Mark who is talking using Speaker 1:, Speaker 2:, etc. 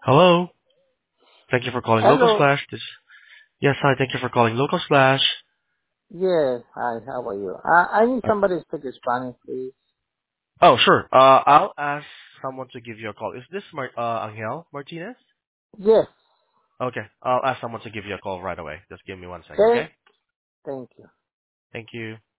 Speaker 1: Hello. Thank you for calling Local
Speaker 2: Hello.
Speaker 1: Slash. Yes, hi. Thank you for calling Local Slash.
Speaker 2: Yes. Hi. How are you? I need
Speaker 1: Uh,
Speaker 2: somebody to speak Spanish, please.
Speaker 1: oh, sure. I'll ask someone to give you a call. Is this Angel Martinez?
Speaker 2: Yes.
Speaker 1: Okay. I'll ask someone to give you a call right away. Just give me 1 second, okay?
Speaker 2: Thank you.
Speaker 1: Thank you.